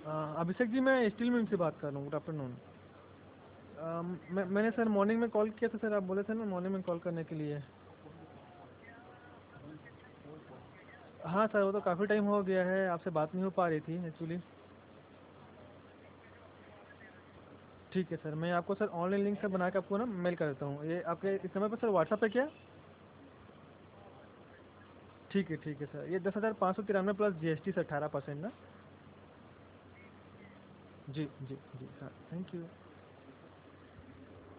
अभिषेक जी, मैं steel mill से बात कर रहा हूँ। Good afternoon. मैंने सर मॉर्निंग में कॉल किया था सर, आप बोले थे ना मॉर्निंग में कॉल करने के लिए। हाँ सर, वो तो काफ़ी टाइम हो गया है, आपसे बात नहीं हो पा रही थी एक्चुअली। ठीक है सर, मैं आपको सर ऑनलाइन लिंक सर बना के आपको ना मेल कर देता हूँ। ये आपके इस समय पर सर व्हाट्सएप पे क्या? ठीक है सर, ये 10,593 प्लस GST सर, 18% ना? जी जी जी हाँ, थैंक यू।